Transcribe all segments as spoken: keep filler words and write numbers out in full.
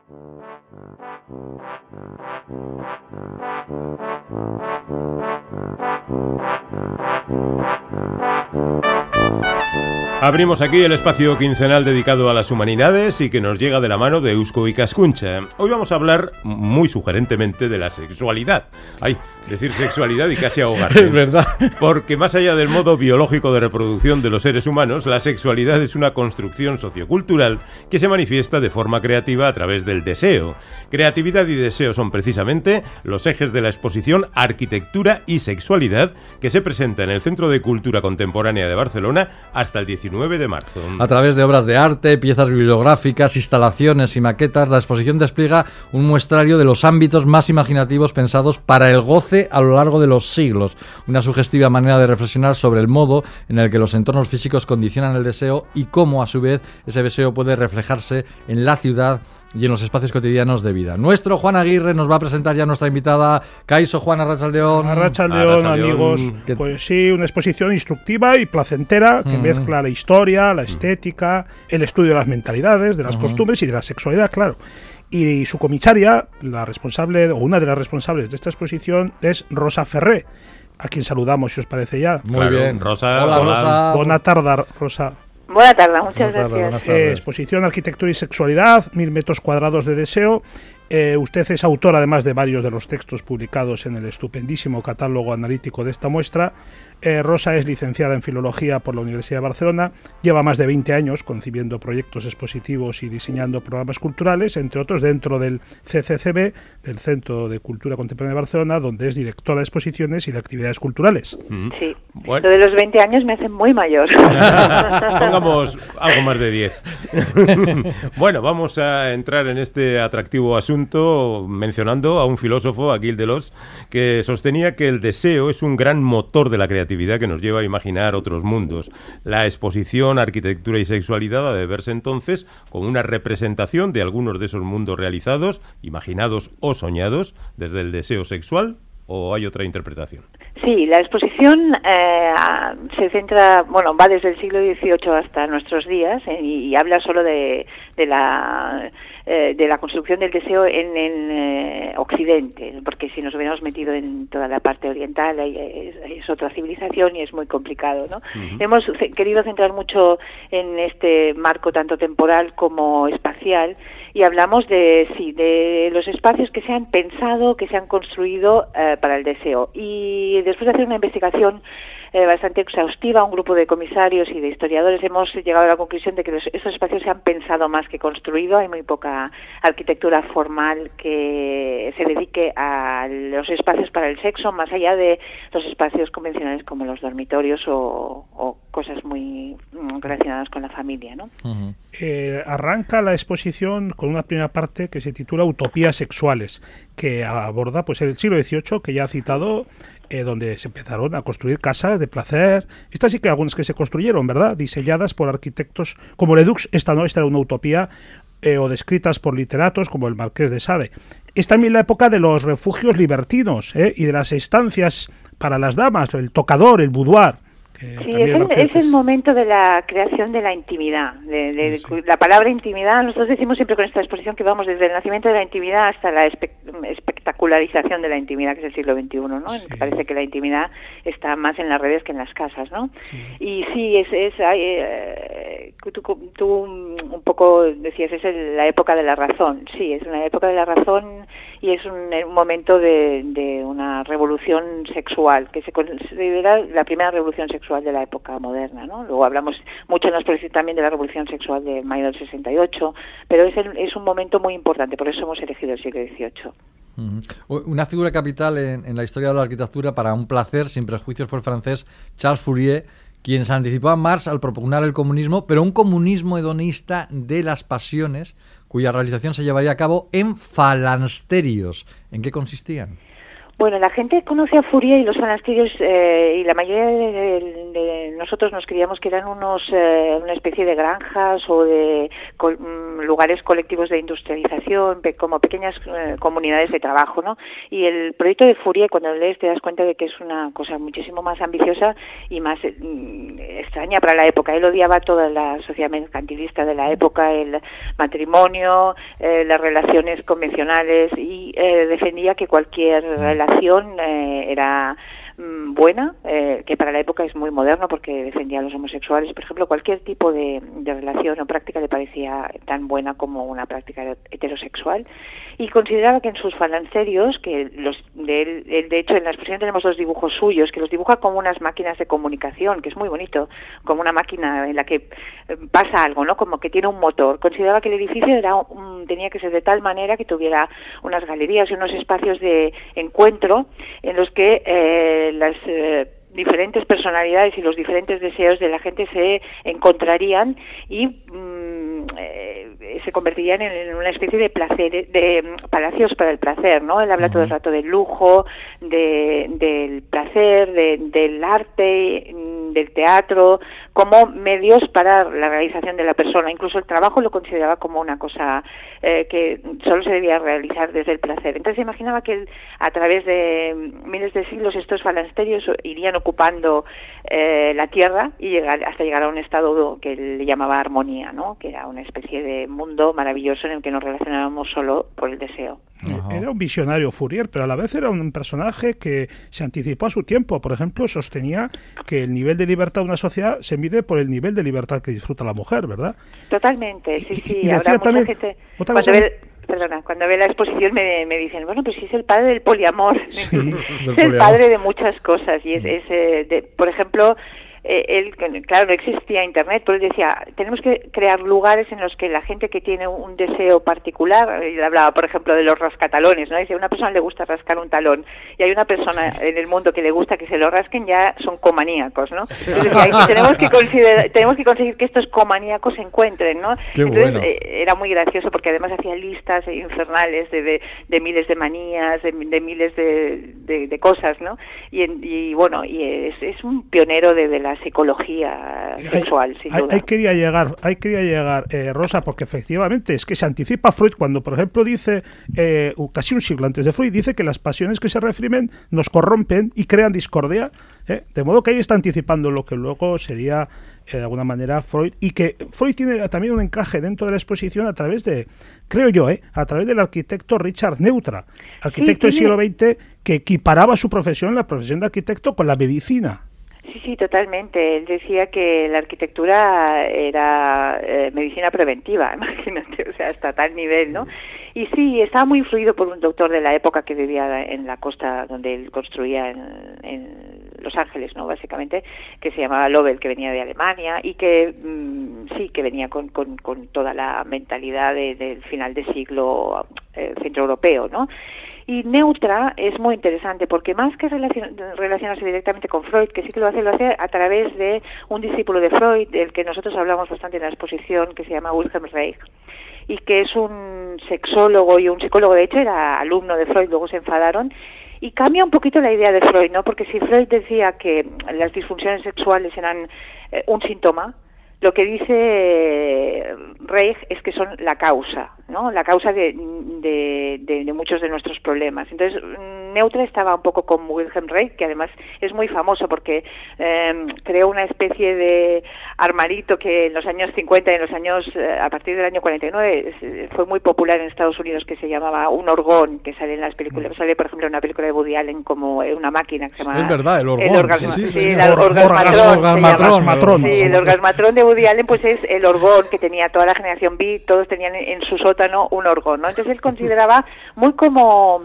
Abrimos aquí el espacio quincenal dedicado a las humanidades y que nos llega de la mano de Eusko Ikaskuntza. Hoy vamos a hablar muy sugerentemente de la sexualidad. Ay, decir sexualidad y casi ahogarme. Es verdad. Porque más allá del modo biológico de reproducción de los seres humanos, la sexualidad es una construcción sociocultural que se manifiesta de forma creativa a través del deseo. Creatividad y deseo son precisamente los ejes de la exposición Arquitectura y Sexualidad que se presenta en el Centro de Cultura Contemporánea de Barcelona hasta el diecinueve de marzo. A través de obras de arte, piezas bibliográficas, instalaciones y maquetas, la exposición despliega un muestrario de los ámbitos más imaginativos pensados para el goce a lo largo de los siglos. Una sugestiva manera de reflexionar sobre el modo en el que los entornos físicos condicionan el deseo y cómo, a su vez, ese deseo puede reflejarse en la ciudad y en los espacios cotidianos de vida. Nuestro Juan Aguirre nos va a presentar ya nuestra invitada Kaixo Juan Arratsaldeon. Arratsaldeon, amigos. ¿Qué? Pues sí, una exposición instructiva y placentera que mm. mezcla la historia, la estética, el estudio de las mentalidades, de las uh-huh. costumbres y de la sexualidad, claro. Y su comisaria, la responsable o una de las responsables de esta exposición es Rosa Ferré, a quien saludamos, si os parece ya. Muy claro, bien. Rosa. Hola, hola. Rosa. Buena tarde, Rosa. Buenas tardes, muchas Buenas gracias. tardes, buenas tardes. Eh, exposición Arquitectura y Sexualidad, mil metros cuadrados de deseo. Eh, usted es autor, además de varios de los textos publicados en el estupendísimo catálogo analítico de esta muestra. Eh, Rosa es licenciada en Filología por la Universidad de Barcelona, lleva más de veinte años concibiendo proyectos expositivos y diseñando programas culturales, entre otros dentro del C C C B, del Centro de Cultura Contemporánea de Barcelona, donde es directora de exposiciones y de actividades culturales. Sí, bueno. Lo de los veinte años me hace muy mayor. Pongamos algo más de diez. Bueno, vamos a entrar en este atractivo asunto mencionando a un filósofo, a Gilles Deleuze, que sostenía que el deseo es un gran motor de la creatividad que nos lleva a imaginar otros mundos. La exposición Arquitectura y Sexualidad ha de verse entonces como una representación de algunos de esos mundos realizados, imaginados o soñados, desde el deseo sexual, ¿o hay otra interpretación? Sí, la exposición eh, se centra, bueno, va desde el siglo dieciocho hasta nuestros días eh, y, y habla solo de, de la eh, de la construcción del deseo en, en eh, Occidente, porque si nos hubiéramos metido en toda la parte oriental ahí es, es otra civilización y es muy complicado, ¿no? Uh-huh. Hemos c- querido centrar mucho en este marco tanto temporal como espacial y hablamos de sí de los espacios que se han pensado, que se han construido eh, para el deseo. Y después de hacer una investigación eh, bastante exhaustiva, un grupo de comisarios y de historiadores hemos llegado a la conclusión de que los, esos espacios se han pensado más que construido. Hay muy poca arquitectura formal que se dedique a los espacios para el sexo, más allá de los espacios convencionales como los dormitorios o, o cosas muy relacionadas con la familia, ¿no? Uh-huh. Eh, arranca la exposición con una primera parte que se titula Utopías sexuales, que aborda pues el siglo dieciocho, que ya ha citado, eh, donde se empezaron a construir casas de placer. Estas sí que algunas que se construyeron, ¿verdad? Diseñadas por arquitectos como Ledoux. Esta no, esta era una utopía, eh, o descritas por literatos como el Marqués de Sade. Es también la época de los refugios libertinos, ¿eh? Y de las estancias para las damas, el tocador, el boudoir. Sí, es el, es el momento de la creación de la intimidad, de, de, sí. La palabra intimidad. Nosotros decimos siempre con esta exposición que vamos desde el nacimiento de la intimidad hasta la espe espectacularización de la intimidad, que es el siglo veintiuno, ¿no? Sí. Parece que la intimidad está más en las redes que en las casas, ¿no? Sí. Y sí, es, es eh, tú, tú un poco decías, es el, la época de la razón. Sí, es una época de la razón y es un, un momento de, de una revolución sexual, que se considera la primera revolución sexual de la época moderna, ¿no? Luego hablamos mucho en la exposición también de la revolución sexual de mayo del sesenta y ocho, pero es, el, es un momento muy importante, por eso hemos elegido el siglo dieciocho. Uh-huh. Una figura capital en, en la historia de la arquitectura para un placer sin prejuicios fue el francés Charles Fourier, quien se anticipó a Marx al propugnar el comunismo, pero un comunismo hedonista de las pasiones, cuya realización se llevaría a cabo en falansterios. ¿En qué consistían? Bueno, la gente conoce a Fourier y los fanastirios eh, y la mayoría de, de, de nosotros nos creíamos que eran unos eh, una especie de granjas o de col, lugares colectivos de industrialización, pe, como pequeñas eh, comunidades de trabajo, ¿no? Y el proyecto de Fourier, cuando lo lees te das cuenta de que es una cosa muchísimo más ambiciosa y más eh, extraña para la época. Él odiaba toda la sociedad mercantilista de la época, el matrimonio, eh, las relaciones convencionales y eh, defendía que cualquier relación Eh, era mm, buena, eh, que para la época es muy moderno porque defendía a los homosexuales, por ejemplo, cualquier tipo de, de relación o práctica le parecía tan buena como una práctica heterosexual, y consideraba que en sus falancerios, que los de él, él, de hecho en la exposición tenemos dos dibujos suyos, que los dibuja como unas máquinas de comunicación, que es muy bonito, como una máquina en la que pasa algo, ¿no? Como que tiene un motor. Consideraba que el edificio era un, tenía que ser de tal manera que tuviera unas galerías y unos espacios de encuentro en los que eh, las eh, diferentes personalidades y los diferentes deseos de la gente se encontrarían y mmm, eh, se convertirían en, en una especie de placer, de um, palacios para el placer, ¿no? Él habla uh-huh. todo el rato del lujo, de, del placer, de, del arte, del teatro, como medios para la realización de la persona. Incluso el trabajo lo consideraba como una cosa eh, que solo se debía realizar desde el placer. Entonces se imaginaba que él, a través de miles de siglos estos falansterios irían ocupando eh, la tierra y llegar hasta llegar a un estado que él llamaba armonía, ¿no? Que era una especie de mundo maravilloso en el que nos relacionábamos solo por el deseo. Ajá. Era un visionario Fourier, pero a la vez era un personaje que se anticipó a su tiempo. Por ejemplo, sostenía que el nivel de libertad de una sociedad se mide por el nivel de libertad que disfruta la mujer, ¿verdad? Totalmente, sí, sí. Y, y decía también, gente, cuando ve, perdona, cuando ve la exposición me, me dicen, bueno, pues sí es el padre del poliamor, sí, es el padre de muchas cosas y es, es eh, de, por ejemplo, eh, él, claro, no existía internet, pero él decía, tenemos que crear lugares en los que la gente que tiene un deseo particular, él hablaba, por ejemplo, de los rascatalones, ¿no? Dice, a una persona le gusta rascar un talón y hay una persona en el mundo que le gusta que se lo rasquen, ya son comaníacos, ¿no? Entonces, decía, tenemos que considerar, tenemos que conseguir que estos comaníacos se encuentren, ¿no? Qué Entonces, bueno. eh, era muy gracioso porque además hacía listas infernales de, de, de miles de manías, de, de miles de, de, de cosas, ¿no? Y, y bueno, y es, es un pionero de, de la psicología sexual, ahí, sin ahí, duda. Ahí quería llegar, ahí quería llegar eh, Rosa, porque efectivamente es que se anticipa Freud cuando, por ejemplo, dice, eh, casi un siglo antes de Freud, dice que las pasiones que se reprimen nos corrompen y crean discordia, ¿eh? De modo que ahí está anticipando lo que luego sería, eh, de alguna manera, Freud, y que Freud tiene también un encaje dentro de la exposición a través de, creo yo, ¿eh? a través del arquitecto Richard Neutra, arquitecto sí, del siglo veinte, que equiparaba su profesión, la profesión de arquitecto, con la medicina. Sí, sí, totalmente. Él decía que la arquitectura era eh, medicina preventiva, imagínate, o sea, hasta tal nivel, ¿no? Y sí, estaba muy influido por un doctor de la época que vivía en la costa donde él construía en, en Los Ángeles, ¿no? Básicamente, que se llamaba Lovell, que venía de Alemania y que mmm, sí, que venía con, con, con toda la mentalidad de, del final de siglo eh, centroeuropeo, ¿no? Y Neutra es muy interesante porque más que relacion, relacionarse directamente con Freud, que sí que lo hace, lo hace a través de un discípulo de Freud, del que nosotros hablamos bastante en la exposición, que se llama Wilhelm Reich, y que es un sexólogo y un psicólogo, de hecho era alumno de Freud, luego se enfadaron, y cambia un poquito la idea de Freud, ¿no? Porque si Freud decía que las disfunciones sexuales eran eh, un síntoma, lo que dice Reich es que son la causa, ¿no? La causa de, de, de, de muchos de nuestros problemas. Entonces, Neutra estaba un poco con Wilhelm Reich, que además es muy famoso porque eh, creó una especie de armarito que en los años cincuenta y en los años, eh, a partir del año cuarenta y nueve, es, fue muy popular en Estados Unidos, que se llamaba un orgón, que sale en las películas, sale por ejemplo en una película de Woody Allen como una máquina que se llama... Es verdad, el orgón. El orgasma, sí, sí, sí, el or, orgasmatrón. orgasmatrón. Sí, el orgasmatrón de Woody Allen pues es el orgón que tenía toda la generación beat, todos tenían en su sótano un orgón, ¿no? Entonces él consideraba muy como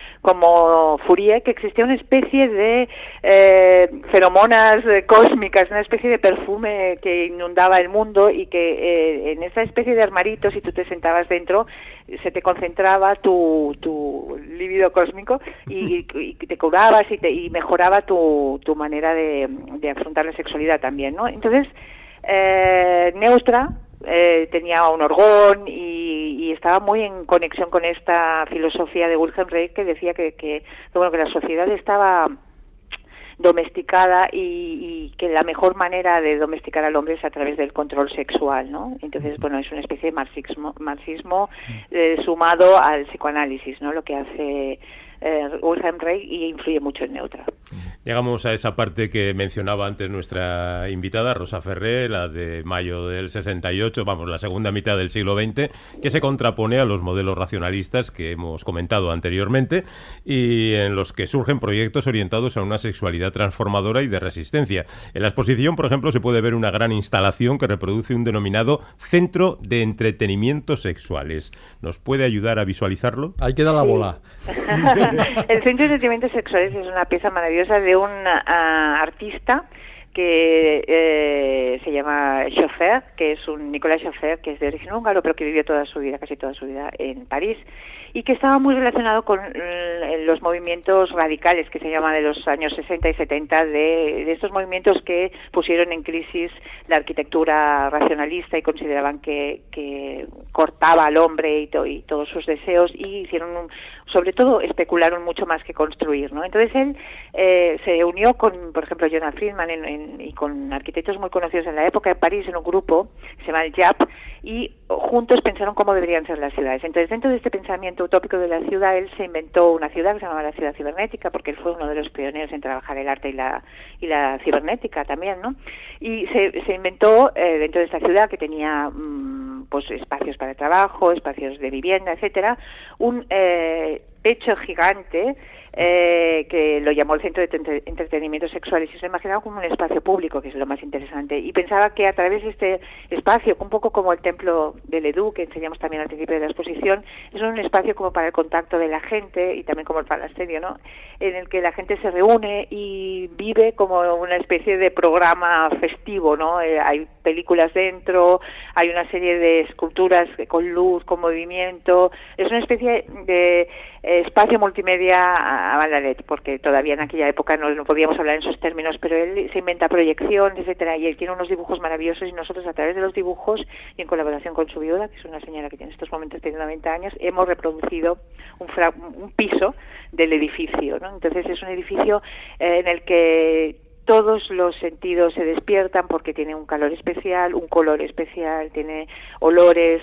como Fourier que existía una especie de eh, feromonas eh, cósmicas, una especie de perfume que inundaba el mundo y que eh, en esa especie de armarito, si tú te sentabas dentro, se te concentraba tu, tu líbido cósmico y, y te curabas y, te, y mejoraba tu, tu manera de, de afrontar la sexualidad también, ¿no? Entonces, eh, Neutra eh, tenía un orgón y, y estaba muy en conexión con esta filosofía de Wilhelm Reich, que decía que, que, que, bueno, que la sociedad estaba domesticada y, y que la mejor manera de domesticar al hombre es a través del control sexual, ¿no? Entonces, bueno, es una especie de marxismo, marxismo eh, sumado al psicoanálisis, ¿no? Lo que hace eh, Wilhelm Reich, y influye mucho en Neutra. Llegamos a esa parte que mencionaba antes nuestra invitada, Rosa Ferré, la de mayo del sesenta y ocho, vamos, la segunda mitad del siglo veinte, que se contrapone a los modelos racionalistas que hemos comentado anteriormente y en los que surgen proyectos orientados a una sexualidad transformadora y de resistencia. En la exposición, por ejemplo, se puede ver una gran instalación que reproduce un denominado Centro de Entretenimientos Sexuales. ¿Nos puede ayudar a visualizarlo? Ahí queda la bola. El Centro de Entretenimientos Sexuales es una pieza maravillosa de un uh, artista que eh, se llama Schoeffer, que es un Nicolas Schoeffer, que es de origen húngaro, pero que vivió toda su vida, casi toda su vida, en París, y que estaba muy relacionado con eh, los movimientos radicales que se llaman de los años sesenta y setenta, de, de estos movimientos que pusieron en crisis la arquitectura racionalista y consideraban que, que cortaba al hombre y, to, y todos sus deseos, y hicieron, un, sobre todo, especularon mucho más que construir, ¿no? Entonces él eh, se unió con, por ejemplo, Jonathan Friedman en, en, y con arquitectos muy conocidos en la época en París, en un grupo que se llama el J A P, y juntos pensaron cómo deberían ser las ciudades. Entonces, dentro de este pensamiento utópico de la ciudad, él se inventó una ciudad que se llamaba la ciudad cibernética, porque él fue uno de los pioneros en trabajar el arte y la y la cibernética también, ¿no? Y se, se inventó eh, dentro de esta ciudad, que tenía mmm, pues espacios para trabajo, espacios de vivienda, etcétera, un eh, techo gigante eh, que lo llamó el Centro de Entretenimientos Sexuales, y se lo imaginaba como un espacio público, que es lo más interesante, y pensaba que a través de este espacio, un poco como el templo de Ledoux, que enseñamos también al principio de la exposición, es un espacio como para el contacto de la gente, y también como el palasterio, ¿no?, en el que la gente se reúne y vive como una especie de programa festivo, ¿no? Eh, hay películas dentro, hay una serie de esculturas con luz, con movimiento, es una especie de eh, espacio multimedia a Balaret, porque todavía en aquella época no, no podíamos hablar en esos términos, pero él se inventa proyecciones, etcétera, y él tiene unos dibujos maravillosos, y nosotros a través de los dibujos y en colaboración con su viuda, que es una señora que en estos momentos tiene noventa años, hemos reproducido un, fra un piso del edificio, ¿no? Entonces es un edificio eh, en el que todos los sentidos se despiertan, porque tiene un calor especial, un color especial, tiene olores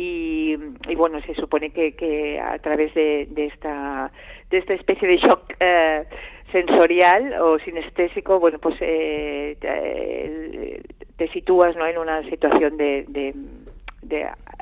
y, y bueno, se supone que, que a través de, de esta de esta especie de shock eh, sensorial o sinestésico, bueno, pues eh, te, te sitúas, ¿no?, en una situación de, de, de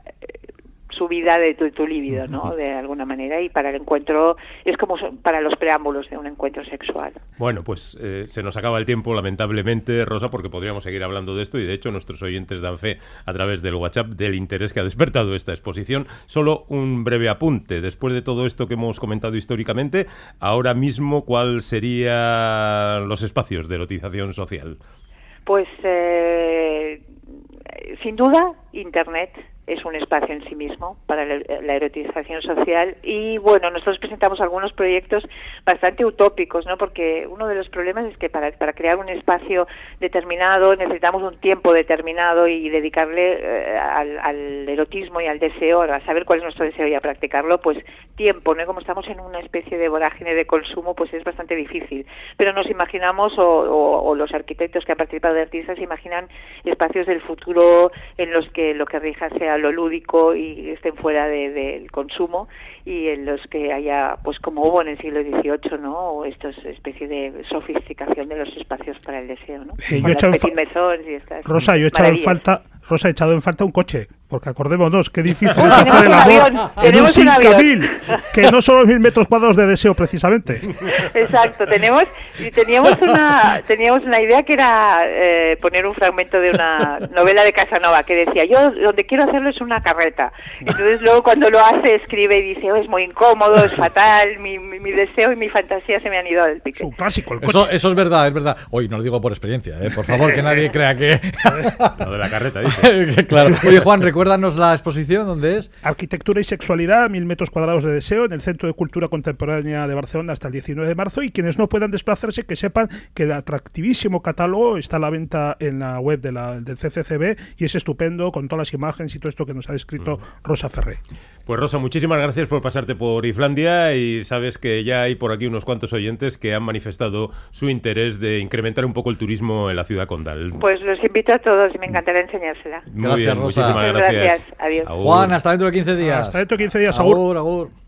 subida de tu, tu libido, ¿no?, de alguna manera, y para el encuentro es como para los preámbulos de un encuentro sexual. Bueno, pues eh, se nos acaba el tiempo, lamentablemente, Rosa, porque podríamos seguir hablando de esto, y de hecho nuestros oyentes dan fe a través del WhatsApp del interés que ha despertado esta exposición. Solo un breve apunte, después de todo esto que hemos comentado históricamente, ahora mismo, ¿cuál serían los espacios de erotización social? Pues eh, sin duda Internet es un espacio en sí mismo para la erotización social, y bueno, nosotros presentamos algunos proyectos bastante utópicos, ¿no?, porque uno de los problemas es que para, para crear un espacio determinado necesitamos un tiempo determinado y dedicarle eh, al, al erotismo y al deseo, a saber cuál es nuestro deseo y a practicarlo, pues tiempo, ¿no? Como estamos en una especie de vorágine de consumo, pues es bastante difícil, pero nos imaginamos, o, o, o los arquitectos que han participado de artistas imaginan espacios del futuro en los que lo que rija sea lo lúdico y estén fuera de, del consumo, y en los que haya, pues como hubo en el siglo dieciocho, ¿no?, o esta especie de sofisticación de los espacios para el deseo, ¿no? Eh, yo he echado en y estas Rosa, yo he echado en falta Rosa, he echado en falta un coche, porque acordémonos, qué difícil es hacer el amor en un cinco mil, que no son los mil metros cuadrados de deseo, precisamente. Exacto, tenemos y teníamos una teníamos una idea que era eh, poner un fragmento de una novela de Casanova que decía, yo donde quiero hacerlo es una carreta. Entonces luego cuando lo hace escribe y dice, oh, es muy incómodo, es fatal, mi, mi, mi deseo y mi fantasía se me han ido al pique. Es un clásico, el coche. Eso, eso es verdad, es verdad. Hoy no lo digo por experiencia, ¿eh? Por favor, que nadie crea que... Lo de la carreta, dice. Claro. Oye, Juan, recuérdanos la exposición, ¿dónde es? Arquitectura y sexualidad, mil metros cuadrados de deseo, en el Centro de Cultura Contemporánea de Barcelona hasta el diecinueve de marzo, y quienes no puedan desplazarse, que sepan que el atractivísimo catálogo está a la venta en la web de la, del C C C B, y es estupendo, con todas las imágenes y todo esto que nos ha descrito mm. Rosa Ferré. Pues Rosa, muchísimas gracias por pasarte por Iflandia, y sabes que ya hay por aquí unos cuantos oyentes que han manifestado su interés de incrementar un poco el turismo en la ciudad condal. Pues los invito a todos y me encantará enseñársela. Muy gracias, bien, Rosa. muchísimas gracias. Gracias, adiós. Agur. Juan, hasta dentro de quince días. Hasta dentro de quince días, agur. agur. agur.